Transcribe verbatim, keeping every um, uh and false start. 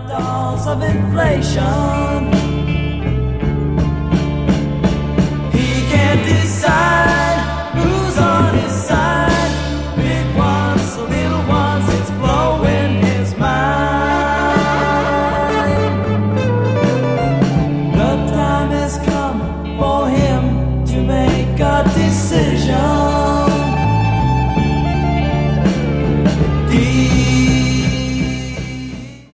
dolls of inflation. He can't decide who's on his side. Big ones, the little ones, it's blowing his mind. The time has come for him to make a decision.